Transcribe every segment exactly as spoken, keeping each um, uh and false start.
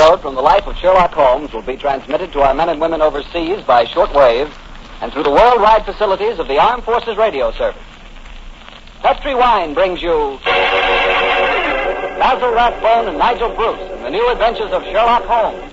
episode from the life of Sherlock Holmes will be transmitted to our men and women overseas by shortwave and through the worldwide facilities of the Armed Forces Radio Service. Petri Wine brings you Basil Rathbone and Nigel Bruce in the new adventures of Sherlock Holmes.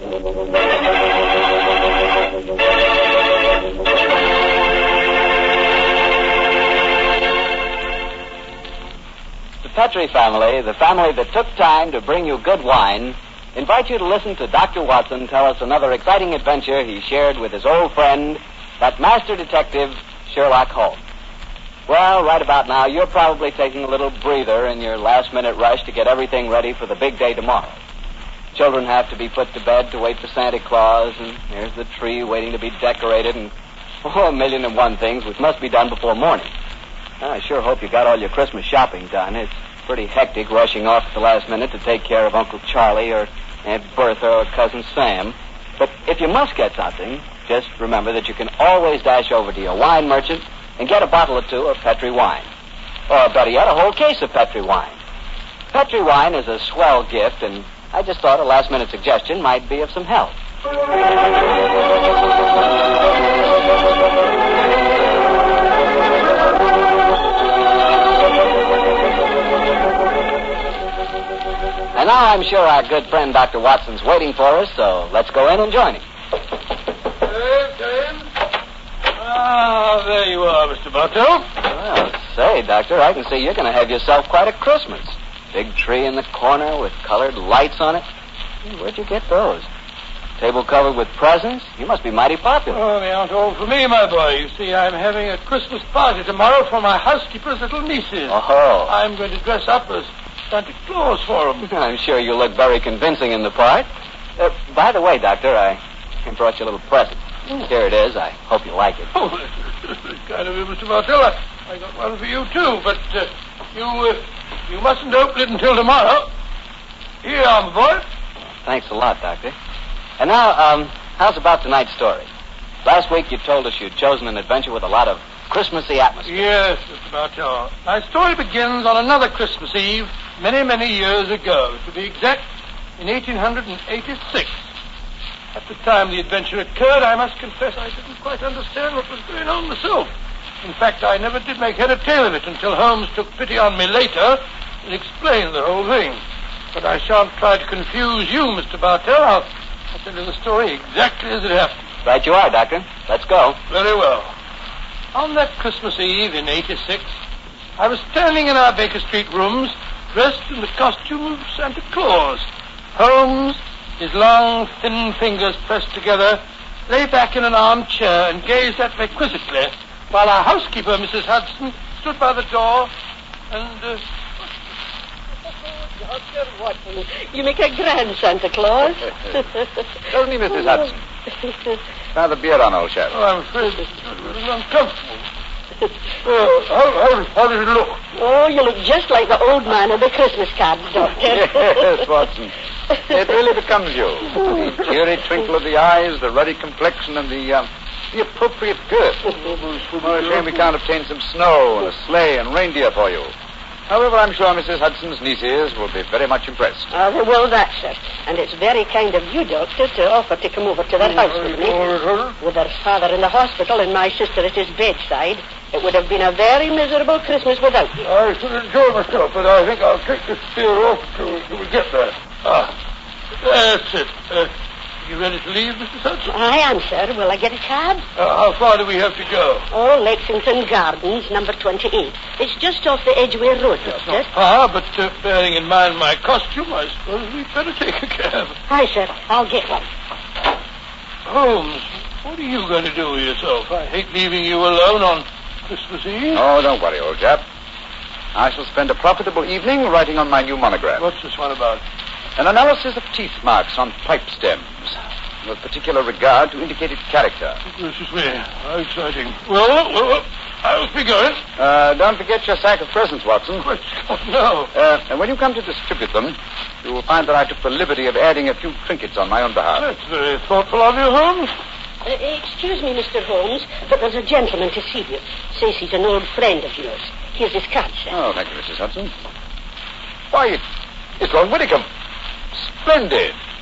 The Petri family, the family that took time to bring you good wine, invite you to listen to Doctor Watson tell us another exciting adventure he shared with his old friend, that master detective, Sherlock Holmes. Well, right about now, you're probably taking a little breather in your last-minute rush to get everything ready for the big day tomorrow. Children have to be put to bed to wait for Santa Claus, and there's the tree waiting to be decorated, and oh, a million and one things which must be done before morning. I sure hope you got all your Christmas shopping done. It's pretty hectic rushing off at the last minute to take care of Uncle Charlie or Aunt Bertha or Cousin Sam. But if you must get something, just remember that you can always dash over to your wine merchant and get a bottle or two of Petri wine. Or better yet, a whole case of Petri wine. Petri wine is a swell gift, and I just thought a last-minute suggestion might be of some help. And now I'm sure our good friend Doctor Watson's waiting for us, so let's go in and join him. Hey, James. Ah, there you are, Mister Bartell. Well, say, Doctor, I can see you're going to have yourself quite a Christmas. Big tree in the corner with colored lights on it. Where'd you get those? Table covered with presents? You must be mighty popular. Oh, they aren't all for me, my boy. You see, I'm having a Christmas party tomorrow for my housekeeper's little nieces. Oh. I'm going to dress up as Santa Claus for them. I'm sure you look very convincing in the part. Uh, by the way, Doctor, I brought you a little present. Here it is. I hope you like it. Oh, that's kind of you, Mister Bartell. I, I got one for you, too, but uh, you uh, you mustn't open it until tomorrow. Here you are, my boy. Thanks a lot, Doctor. And now, um, how's about tonight's story? Last week you told us you'd chosen an adventure with a lot of Christmassy atmosphere. Yes, Mister Bartell. My story begins on another Christmas Eve, many, many years ago. To be exact, in eighteen eighty-six. At the time the adventure occurred, I must confess I didn't quite understand what was going on myself. In fact, I never did make head or tail of it until Holmes took pity on me later and explained the whole thing. But I shan't try to confuse you, Mister Bartell. I'll, I'll tell you the story exactly as it happened. Right you are, Doctor. Let's go. Very well. On that Christmas Eve in eighty-six, I was standing in our Baker Street rooms, dressed in the costume of Santa Claus. Holmes, his long, thin fingers pressed together, lay back in an armchair and gazed at me quizzically, while our housekeeper, Missus Hudson, stood by the door and... Uh... Doctor Watson, you make a grand Santa Claus. Tell me, Missus Hudson. Now the beer on, old chap. Oh, I'm afraid it's a little uncomfortable. Uh, how, how, how does it look? Oh, you look just like the old man of the Christmas cards, Doctor. Yes, Watson. It really becomes you. The cheery twinkle of the eyes, the ruddy complexion, and the, um, the appropriate girth. Oh, a shame we can't obtain some snow and a sleigh and reindeer for you. However, I'm sure Missus Hudson's nieces will be very much impressed. Oh, they will, that, sir. And it's very kind of you, Doctor, to offer to come over to their house with me. With their father in the hospital and my sister at his bedside, it would have been a very miserable Christmas without you. I should enjoy myself, but I think I'll take this beer off till, till we get there. Ah, that's it. Uh, you ready to leave, Missus Hudson? I am, sir. Will I get a cab? Uh, how far do we have to go? Oh, Lexington Gardens, number twenty-eight. It's just off the Edgware Road, Doctor. Ah, but uh, bearing in mind my costume, I suppose we'd better take a cab. Hi, sir. I'll get one. Holmes, what are you going to do with yourself? I hate leaving you alone on Christmas Eve. Oh, don't worry, old chap. I shall spend a profitable evening writing on my new monograph. What's this one about? An analysis of teeth marks on pipe stems, with particular regard to indicated character. Gracious me, how exciting. Well, well, well, I'll be going. Uh, don't forget your sack of presents, Watson. What? No. Uh, and when you come to distribute them, you will find that I took the liberty of adding a few trinkets on my own behalf. That's very thoughtful of you, Holmes. Uh, excuse me, Mister Holmes, but there's a gentleman to see you. Says he's an old friend of yours. Here's his card, sir. Oh, thank you, Missus Hudson. Why, it, it's Lord Whitcomb. Splendid.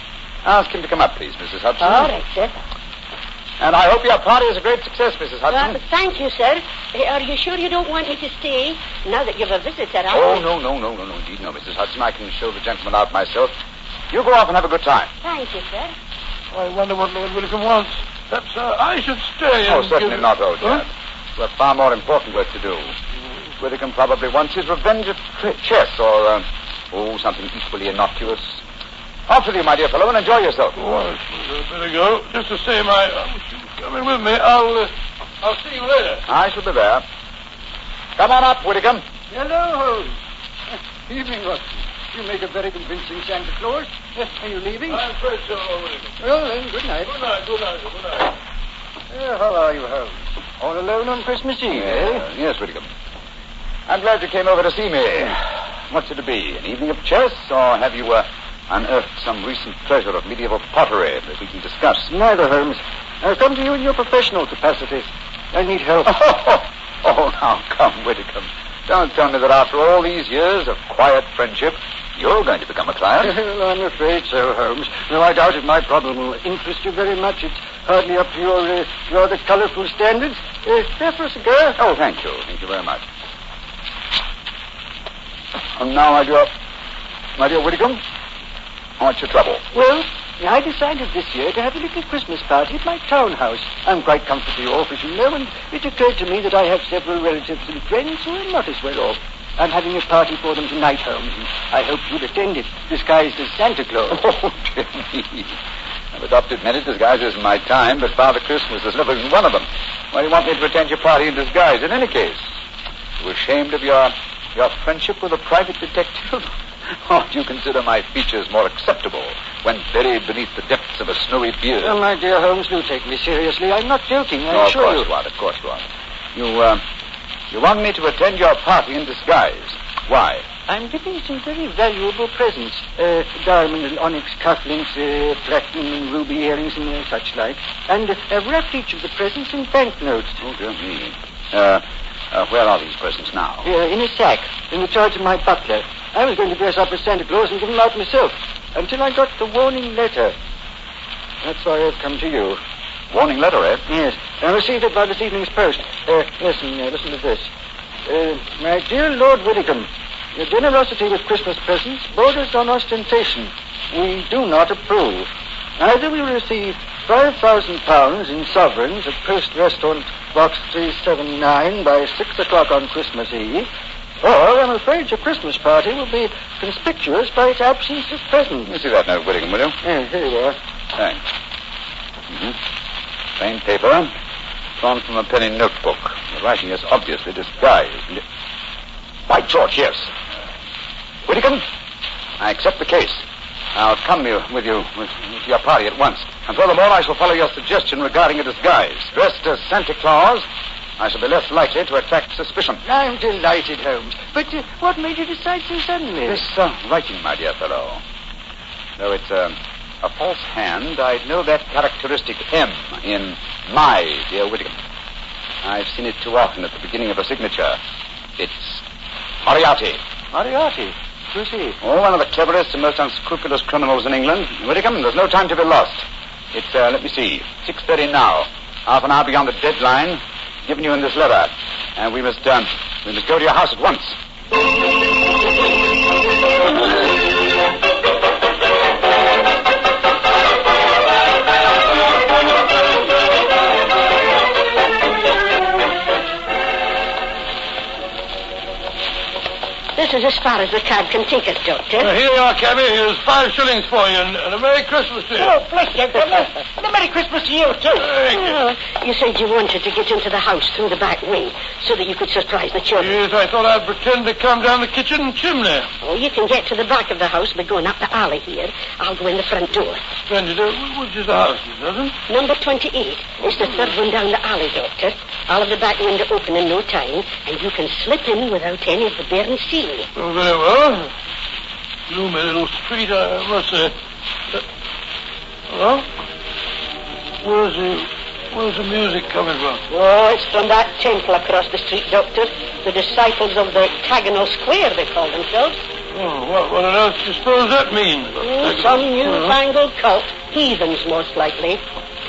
Ask him to come up, please, Missus Hudson. All right, sir. And I hope your party is a great success, Missus Hudson. Uh, thank you, sir. Uh, are you sure you don't want me to stay now that you've a visitor? Oh, no, no, no, no, no, indeed, no, Missus Hudson. I can show the gentleman out myself. You go off and have a good time. Thank you, sir. I wonder what Lord Willicombe wants. Perhaps uh, I should stay. Oh, and certainly give... not, old Huh? chap. We have far more important work to do. Whitcomb probably wants his revenge of chess or, uh, oh, something equally innocuous. Off with you, my dear fellow, and enjoy yourself. Oh, I suppose I'd better go. Just the same, I, I wish you were coming with me. I'll, uh, I'll see you later. I shall be there. Come on up, Whitcomb. Hello, Holmes. Evening, Watson. You make a very convincing Santa Claus. Are you leaving? I'm afraid so, Willicombe. Well, then, good night. Good night, good night, good night. Uh, how are you, Holmes? All alone on Christmas Eve, eh? Uh, yes, Whitcomb. I'm glad you came over to see me. What's it to be? An evening of chess, or have you uh, unearthed some recent treasure of medieval pottery that we can discuss? Neither, Holmes. I've come to you in your professional capacity. I need help. Oh, oh, now come, Whitcomb. Don't tell me that after all these years of quiet friendship, you're going to become a client. Well, I'm afraid so, Holmes. Though I doubt if my problem will interest you very much. It's hardly up to your uh, rather colorful standards. Uh, care for a cigar? Oh, thank you. Thank you very much. And now, my dear, my dear Whitcomb, what's your trouble? Well, I decided this year to have a little Christmas party at my townhouse. I'm quite comfortably off, as you know, and it occurred to me that I have several relatives and friends who are not as well off. I'm having a party for them tonight, Holmes, and I hope you'll attend it, disguised as Santa Claus. Oh, dear me. I've adopted many disguises in my time, but Father Christmas has never been one of them. Why do you want me to attend your party in disguise? In any case, you ashamed of your your friendship with a private detective? Or do you consider my features more acceptable when buried beneath the depths of a snowy beard? Well, my dear Holmes, do take me seriously. I'm not joking, I No, of assure course you. you are. Of course you are. You, uh, you want me to attend your party in disguise. Why? I'm giving some very valuable presents. Uh, diamond and onyx cufflinks, uh, platinum and ruby earrings and uh, such like. And uh, I've wrapped each of the presents in banknotes. Oh, dear me. Uh, uh, where are these presents now? Here, in a sack, in the charge of my butler. I was going to dress up as Santa Claus and give them out myself, until I got the warning letter. That's why I've come to you. Warning letter, eh? Yes, I received it by this evening's post. Uh, listen, uh, listen to this. Uh, my dear Lord Whitcomb, your generosity with Christmas presents borders on ostentation. We do not approve. Either we receive five thousand pounds in sovereigns at Post Restaurant Box three seven nine by six o'clock on Christmas Eve, or I'm afraid your Christmas party will be conspicuous by its absence of presents. Let me see that note, Whitcomb, will you? Yeah, here you are. Thanks. Mm-hmm. Plain paper, drawn from a penny notebook. The writing is obviously disguised. And it... By George, yes. Whitcomb, I accept the case. I'll come you, with you with, to your party at once. And furthermore, I shall follow your suggestion regarding a disguise. Dressed as Santa Claus, I shall be less likely to attract suspicion. I'm delighted, Holmes. But uh, what made you decide so suddenly? This uh, writing, my dear fellow. Though it's uh, a false hand, I know that characteristic M in my dear Whitcomb. I've seen it too often at the beginning of a signature. It's Moriarty. Moriarty? Who's he? Oh, one of the cleverest and most unscrupulous criminals in England. Whitcomb, there's no time to be lost. It's, uh, let me see, six thirty now. Half an hour beyond the deadline given you in this letter. And we must, um, we must go to your house at once. This is as far as the cab can take us, Doctor. Well, here you are, cabby. Here's five shillings for you, and, and a Merry Christmas to you. Oh, bless you, Governor. And a Merry Christmas to you, too. Thank you. Oh, you said you wanted to get into the house through the back wing so that you could surprise the children. Yes, I thought I'd pretend to come down the kitchen chimney. Oh, you can get to the back of the house by going up the alley here. I'll go in the front door. Splendid. Uh, which is the house, Miss Hudson? Number twenty-eight. It's the third one down the alley, Doctor. I'll have the back window open in no time, and you can slip in without any of the Baron's seeing you. Oh, very well. Gloomy little street, I must say. Uh, well, where's the Where's the music coming from? Oh, it's from that temple across the street, Doctor. The disciples of the Octagonal Square, they call themselves. Oh, what, what on earth do you suppose that means? Mm, some newfangled cult. Heathens, most likely.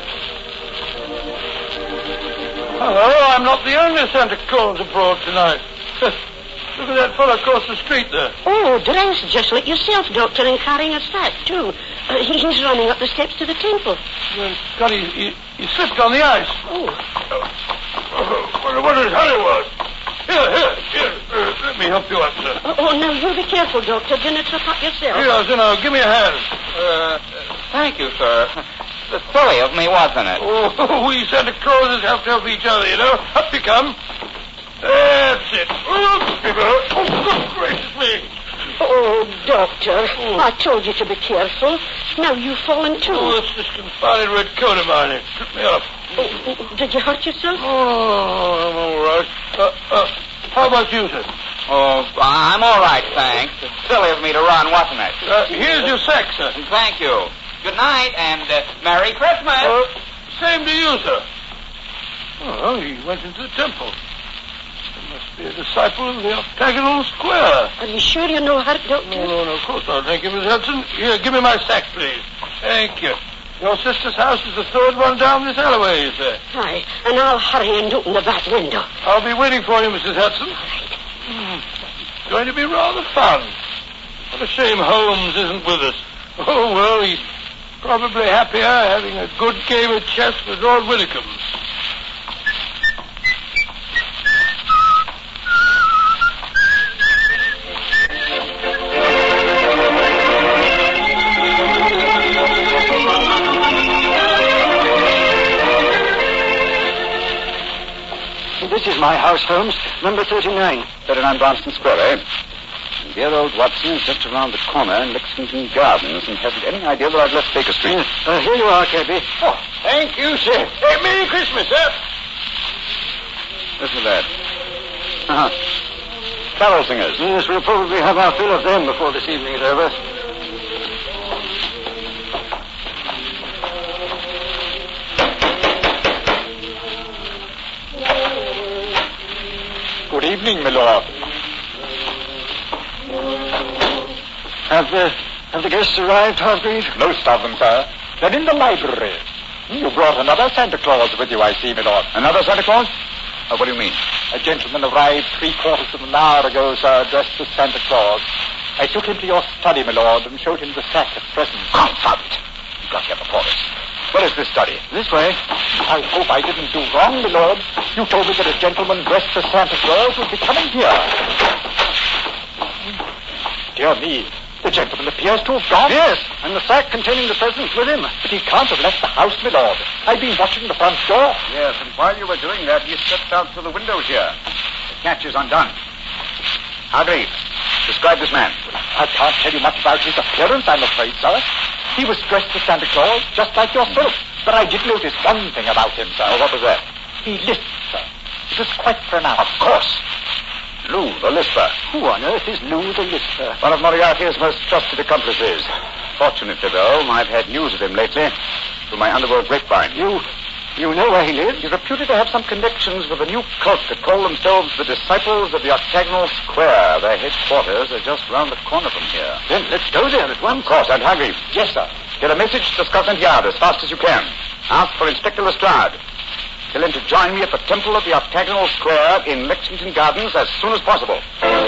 Hello, I'm not the only Santa Claus abroad tonight. Look at that fellow across the street there. Oh, dressed just like yourself, Doctor, and carrying a sack, too. Uh, he- he's running up the steps to the temple. Well, God, he, he, he slipped on the ice. Oh. Oh, what, what is Hollywood? Here, here, here. Uh, let me help you up, sir. Oh, oh, now, you be careful, Doctor. Do not trip up yourself. Here, so now, give me a hand. Uh, thank you, sir. The silly of me, wasn't it? Oh, we Santa Clauses have to help each other, you know. Up you come. That's it. Oh, good gracious me. Oh, Doctor, I told you to be careful. Now you've fallen too. Oh, it's this confounded red coat of mine. It tripped me up. Oh, did you hurt yourself? Oh, I'm all right. Uh, uh, how about you, sir? Oh, I'm all right, thanks. It's silly of me to run, wasn't it? Uh, here's your sack, sir. Thank you. Good night, and uh, Merry Christmas. Uh, same to you, sir. Oh, he went into the temple. He must be a disciple of the Octagonal Square. Are you sure you're no hurt, Doctor? No, no, no, of course not. Thank you, Miss Hudson. Here, give me my sack, please. Thank you. Your sister's house is the third one down this alleyway, you say? Aye, and I'll hurry and open the back window. I'll be waiting for you, Missus Hudson. Mm, it's going to be rather fun. What a shame Holmes isn't with us. Oh, well, he's probably happier having a good game of chess with Lord Widdicombe. This is my house, Holmes, number thirty-nine. thirty-nine Branston Square, eh? And dear old Watson is just around the corner in Lexington Gardens and hasn't any idea that I've left Baker Street. Yes. Uh, here you are, Cabby. Oh, thank you, sir. Hey, Merry Christmas, sir. Listen to that. Uh-huh. Carol singers. Yes, we'll probably have our fill of them before this evening is over. Good evening, my lord. Have the, have the guests arrived, Hargreave? Most of them, sir. They're in the library. You brought another Santa Claus with you, I see, my lord. Another Santa Claus? Oh, what do you mean? A gentleman arrived three quarters of an hour ago, sir, dressed as Santa Claus. I took him to your study, my lord, and showed him the sack of presents. Confound it. You've got here before us. Where is this study? This way. I hope I didn't do wrong, my lord. You told me that a gentleman dressed as Santa Claus would be coming here. Dear me, the gentleman appears to have gone. Yes, and the sack containing the presents with him. But he can't have left the house, my lord. I've been watching the front door. Yes, and while you were doing that, he stepped out through the windows here. The catch is undone. Hargreave, describe this man. I can't tell you much about his appearance, I'm afraid, sir. He was dressed as Santa Claus, just like yourself. But I did notice one thing about him, sir. Oh, what was that? He lisped, sir. It was quite pronounced. Of course. Lou, the Lisper. Who on earth is Lou the Lisper? One of Moriarty's most trusted accomplices. Fortunately, though, I've had news of him lately through my underworld grapevine. You, you know where he lives? He's reputed to have some connections with a new cult that call themselves the Disciples of the Octagonal Square. Their headquarters are just round the corner from here. Then let's go there at once. Of course, and Hargreave. Yes, sir. Get a message to Scotland Yard as fast as you can. Ask for Inspector Lestrade. Tell him to join me at the Temple of the Octagonal Square in Lexington Gardens as soon as possible.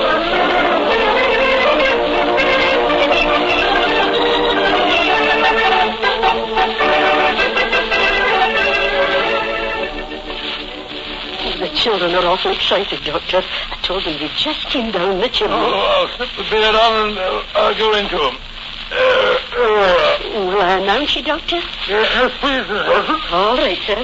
The children are awful excited, Doctor. I told them you just came down the chimney. Oh, I'll slip the bed on and uh, I'll go into him. Uh, uh, Will I announce you, Doctor? yes, please, Miss Hudson. All right, sir.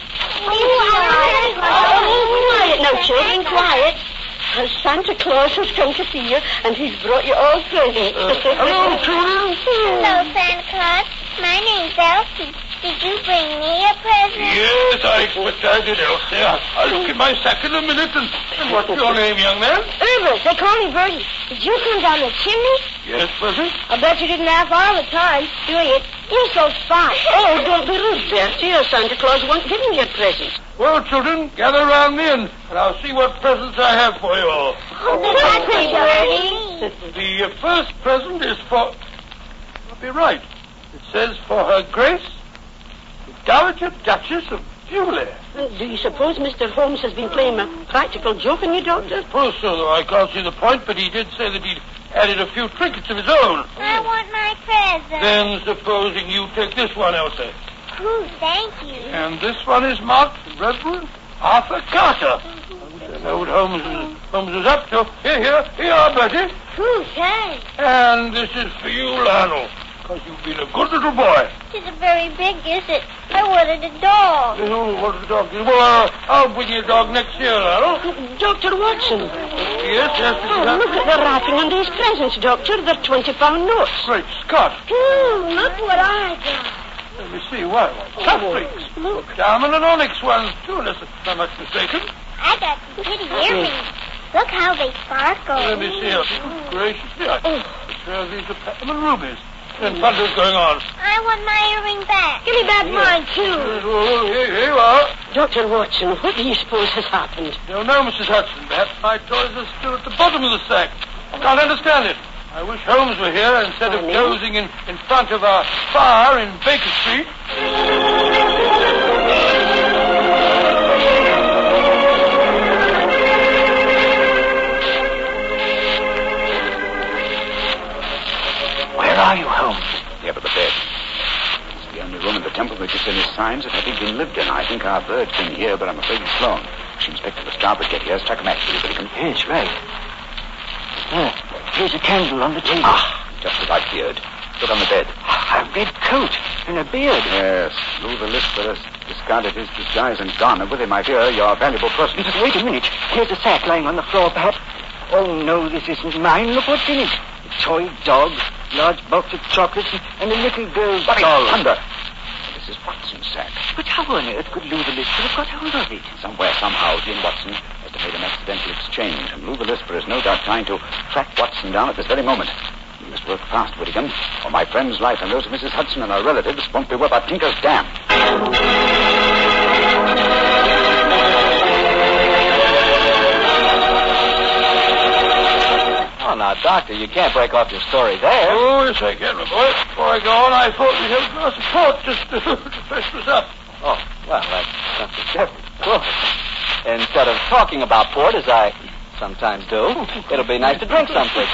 Oh, quiet now, children, quiet. Uh, Santa Claus has come to see you, and he's brought you all presents. Uh, hello, children. Hello, Santa Claus. My name's Elsie. Did you bring me a present? Yes, I expect I did, Elsie. I'll look in my sack in a minute. And, and what's your name, young man? Herbert. They call me Bertie. Did you come down the chimney? Yes, Bertie. I bet you didn't laugh all the time doing it. You're so fine. Oh, don't be rude, Bertie. Your Santa Claus won't give me your presents. Well, children, gather round me and, and I'll see what presents I have for you all. Oh, that's Bertie. The uh, first present is for... I'll be right. It says for Her Grace, the Dowager Duchess of Bewley. Uh, do you suppose Mister Holmes has been playing a practical joke on you, Doctor? I suppose so, though I can't see the point, but he did say that he'd added a few trinkets of his own. I want my present. Then supposing you take this one, Elsie. Ooh, thank you. And this one is marked Reverend Arthur Carter. I wish I know what Holmes is, Holmes is up to. Here, here, here you are, Bertie. Ooh, thanks. And this is for you, Lionel, because you've been a good little boy. It isn't very big, is it? I wanted a dog. Oh, what's the dog? Well, uh, I'll bring you a dog next year, Lionel. Doctor Watson. Yes, yes, Missus Oh, look at the wrapping on these presents, Doctor. They're twenty-pound notes. Great Scott. Ooh, look what I got. Let me see, what? Soft drinks. Look, diamond and onyx ones, too, unless I'm not much mistaken. I got some pretty earrings. Look how they sparkle. Let me see. Oh, gracious. Yeah. Sure, these are platinum and rubies. And thunder's going on. I want my earring back. Give me back mine, too. Oh, here, here you are. Doctor Watson, what do you suppose has happened? Don't know, Missus Hudson. Perhaps my toys are still at the bottom of the sack. Can't understand it. I wish Holmes were here instead of dozing in, in front of our fire in Baker Street. Where are you, Holmes? Here by the bed. It's the only room in the temple that gives any signs of having been lived in. I think our bird's been here, but I'm afraid he's flown. Wish Inspector Lestrade would get here. Strike a match, will you, Whitcomb? Yes, right. There, here's a candle on the table. Ah, just as I feared. Look on the bed. A red coat and a beard. Yes, Lou the Lisper has discarded his disguise and gone. With him, I fear, your valuable person. Just wait a minute. Here's a sack lying on the floor, perhaps. Oh, no, this isn't mine. Look what's in it. A toy dog, large box of chocolates, and a little girl's Bloody doll. thunder! This is Watson's sack. But how on earth could Lou the Lisper have got hold of it? Somewhere, somehow, Jim Watson has made an accidental exchange, and Lou the Lisper is no doubt trying to track Watson down at this very moment. We must work fast, Whittingham, or my friend's life and those of Missus Hudson and her relatives won't be worth a tinker's dam. Oh, now, Doctor, you can't break off your story there. Oh, yes, I can, my boy. Before I go on, I thought we'd have a glass of port just to, to freshen us up. Oh, well, that's something different. Cool. Instead of talking about port, as I sometimes do, it'll be nice to drink something.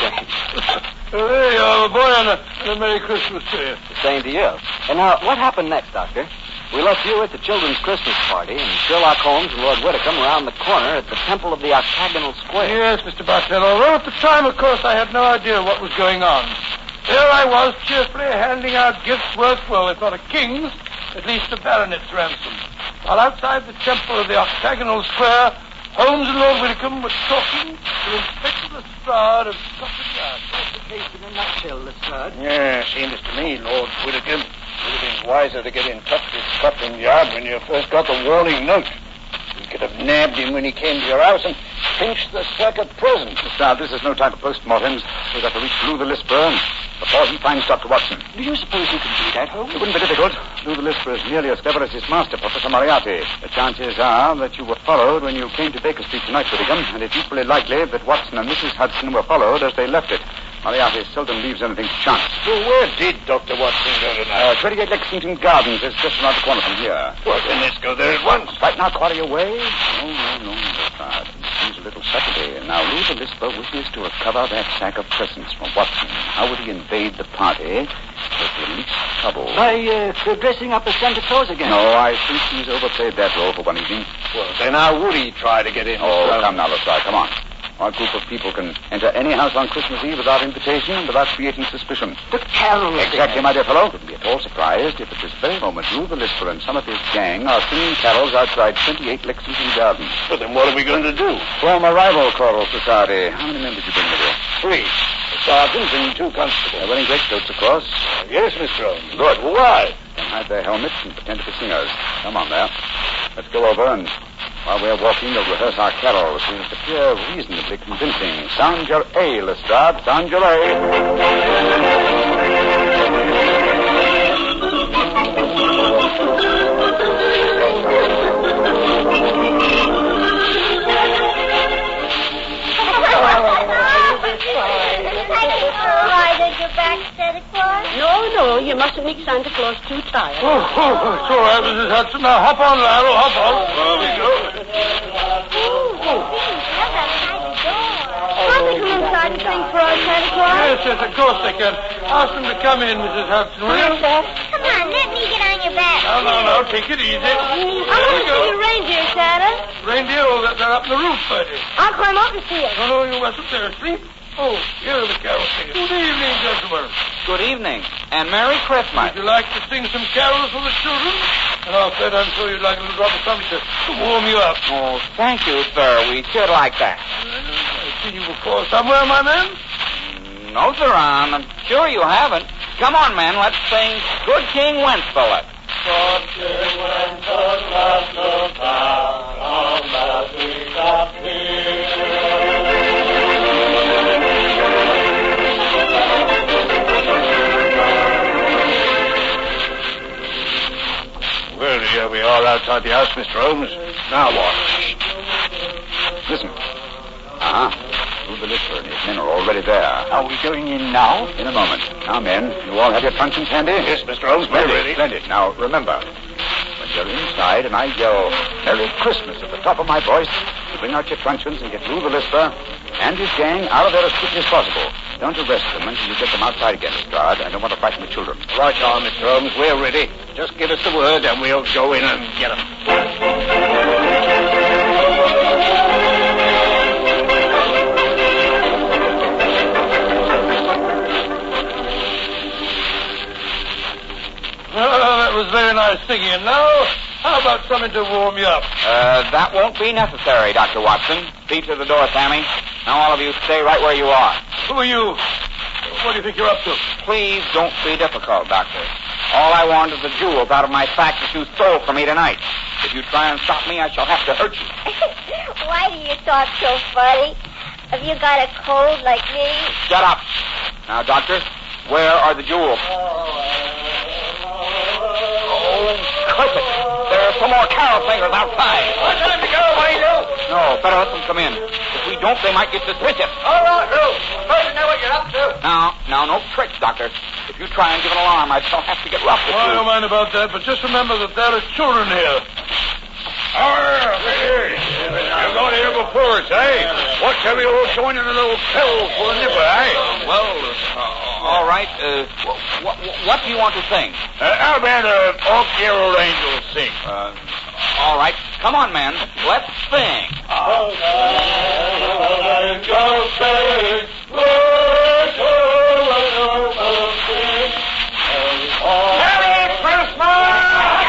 Well, there you are, my boy, and a, and a Merry Christmas to you. The same to you. And now, what happened next, Doctor? We left you at the children's Christmas party, and Sherlock Holmes and Lord Whitcomb around the corner at the Temple of the Octagonal Square. Yes, Mister Bartell, although at the time, of course, I had no idea what was going on. There I was, cheerfully handing out gifts worth, well, if not a king's, at least a baronet's ransom. While outside the Temple of the Octagonal Square, Holmes and Lord Whitcomb were talking to Inspector Lestrade of Scotland Yard. That's the case in a nutshell, Lestrade. Yeah, seems to me, Lord Whitcomb, it would have been wiser to get in touch with Scotland Yard when you first got the warning note. We could have nabbed him when he came to your house and pinched the sack of presents. Lestrade, this is no time for postmortems. We've got to reach Lou the Lisper before he finds Doctor Watson. Do you suppose you can do that, Holmes? It wouldn't be difficult. Lou the Lisper is nearly as clever as his master, Professor Moriarty. The chances are that you were followed when you came to Baker Street tonight, Whittingham, and it's equally likely that Watson and Missus Hudson were followed as they left it. Moriarty seldom leaves anything to chance. Well, where did Doctor Watson go tonight? Uh, twenty-eight Lexington Gardens is just around the corner from here. Well, then let's go there at once. Right now, quarry away? No, no, no, Lestrade. It seems a little Saturday. Now, Lou the Lisper wishes to recover that sack of presents from Watson. How would he invade the party with the least trouble? By uh, dressing up as Santa Claus again. No, I think he's overplayed that role for one evening. Well, then how would he try to get in? Oh, Mister come now, Lestrade, come on. Our group of people can enter any house on Christmas Eve without invitation and without creating suspicion. The carols. Exactly, my dear fellow. Wouldn't be at all surprised if at this very moment Lou the Lisper and some of his gang are singing carols outside twenty-eight Lexington Gardens. Well, then what are we going to do? Form a rival choral society. How many men did you bring with you? Three. A sergeant and two constables. They're wearing great coats, of course. Yes, Mister Holmes. Good. Why? Then hide their helmets and pretend to be singers. Come on there. Let's go over and while we're walking, we'll rehearse our carols. We must appear reasonably convincing. Sound your A, Lestrade. Sound your Why did you back, Santa Claus? No, no, you mustn't make Santa Claus too tired. Oh, oh, it's all right, Missus Hudson. Now, hop on, Lionel, hop on. There we go. That's outside the door. Can't they come inside and sing for us, Santa Claus? Yes, yes, of course they can. Ask them to come in, Missus Hudson, will you? Yes, sir. Come on, let me get on your back. No, no, no, take it easy. I want to see your reindeer, Santa. Reindeer, oh, they're they're up in the roof, Bertie. I'll climb up and see it. No, no, you mustn't. They're asleep. Oh, here are the carol singers. Good evening, gentlemen. Good evening, and Merry Christmas. Would you like to sing some carols for the children? And I'll bet I'm sure you'd like a little drop of something to, to warm you up. Oh, thank you, sir. We should like that. I've seen you before somewhere, my man. No, sir, I'm sure you haven't. Come on, man, let's sing Good King Wenceslas. Good King Wenceslas, look down on the streets of peace. Well, here we are outside the house, Mister Holmes. Now what? Listen. Uh-huh. Rube Lister and his men are already there. Are we going in now? In a moment. Now, men, you all have your truncheons handy? Yes, Mister Holmes, we're Splendid, ready. splendid. Now, remember, when you're inside and I yell, Merry Christmas at the top of my voice, you bring out your truncheons and get Rube Lister and his gang out of there as quickly as possible. Don't arrest them until you get them outside again, Lestrade. I don't want to frighten the children. Right on, Mister Holmes, we're ready. Just give us the word and we'll go in and get them. Oh, that was very nice singing. And now, how about something to warm you up? Uh, that won't be necessary, Doctor Watson. Feet to the door, Sammy. Now all of you stay right where you are. Who are you? What do you think you're up to? Please don't be difficult, Doctor. All I want is the jewels out of my sack that you stole from me tonight. If you try and stop me, I shall have to hurt you. Why do you talk so funny? Have you got a cold like me? Shut up. Now, Doctor, where are the jewels? Oh, clip it. There are some more carol singers outside. What time to go, Wayne? No, better let them come in. If we don't, they might get suspicious. All right, Bill. First, know what you're up to. Now, now, no tricks, Doctor. If you try and give an alarm, I shall have to get rough with Oh, I you. don't mind about that, but just remember that there are children here. You're going here before us, eh? What shall we all join in a little pill for a nipper, eh? Well, uh, all right. Uh, what, what do you want to sing? Uh, how about uh, All Carol Angels sing? Uh, all right. Come on, man. Let's sing. All angels sing. Merry Christmas!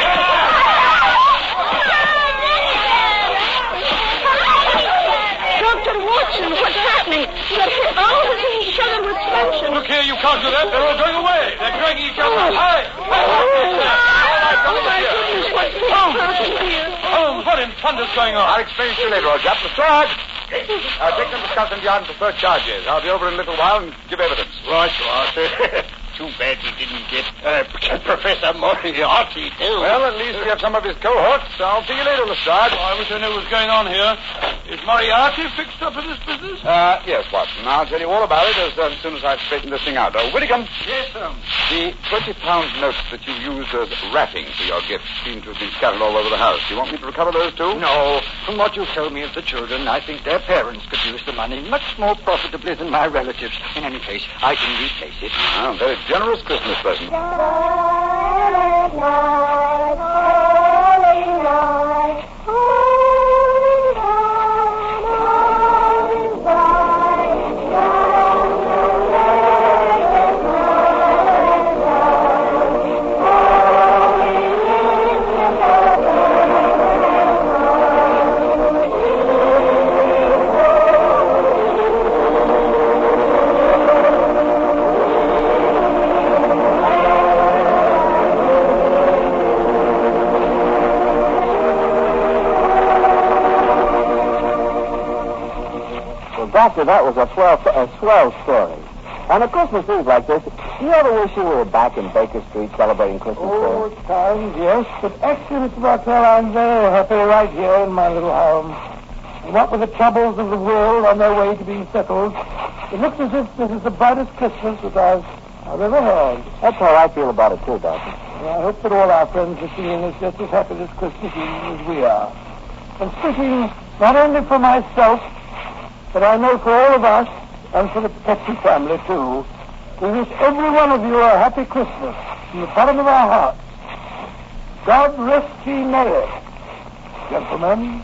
Doctor Watson, what's happening? They're all hitting each other with truncheons. Look here, you can't do that. They're all going away. They're dragging each other. Hi. Oh, my goodness, what's happening here? Holmes, what in thunder's going on? I'll explain to you later, old chap. Lestrade! Uh, take them to Scotland Yard for further charges. I'll be over in a little while and give evidence. Right, you are, sir. Too bad we didn't get uh, Professor Moriarty, too. Well, at least we have some of his cohorts. I'll see you later, Lestrade. Oh, I wish I knew what was going on here. Is Moriarty fixed up in this business? Uh, yes, Watson. I'll tell you all about it as, uh, as soon as I've straightened this thing out. Oh, Whittingham. Yes, sir. The twenty-pound notes that you used as wrapping for your gift seem to have been scattered all over the house. Do you want me to recover those, too? No. From what you've told me of the children, I think their parents could use the money much more profitably than my relatives. In any case, I can replace it. Ah, very generous Christmas present. Silent night, holy night, holy night, holy night, Doctor, that was a swell, a swell story. On a Christmas Eve like this, do you ever wish you were back in Baker Street celebrating Christmas Oh, Day? at times, yes. But actually, Mister Bartell, I'm very happy right here in my little home. And what with the troubles of the world on their way to being settled, it looks as if this is the brightest Christmas that I've, I've ever had. That's how I feel about it, too, Doctor. And I hope that all our friends are seeing us just as happy this Christmas Eve as we are. And speaking not only for myself, but I know for all of us, and for the Petrie family, too, we wish every one of you a happy Christmas from the bottom of our hearts. God rest ye merry, gentlemen.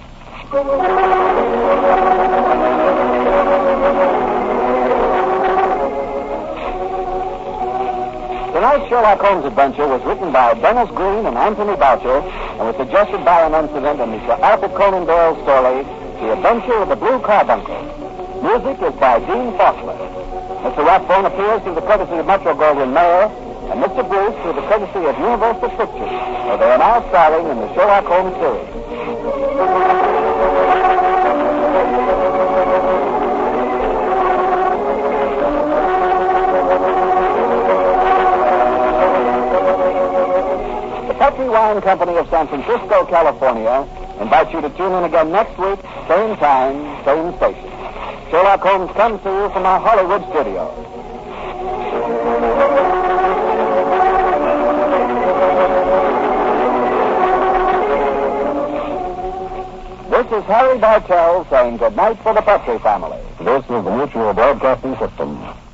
Tonight's Sherlock Holmes adventure was written by Dennis Green and Anthony Boucher and was suggested by an incident in Mister Arthur Conan Doyle's story, The Adventure of the Blue Carbuncle. Music is by Gene Faulkner. Mister Rathbone appears through the courtesy of Metro-Goldwyn-Mayer, and Mister Bruce through the courtesy of Universal Pictures, where they are now starring in the Sherlock Holmes series. The Petrie Wine Company of San Francisco, California, invites you to tune in again next week, same time, same station. Sherlock Holmes comes to you from our Hollywood studio. This is Harry Bartell saying good night for the Petrie family. This is the Mutual Broadcasting System.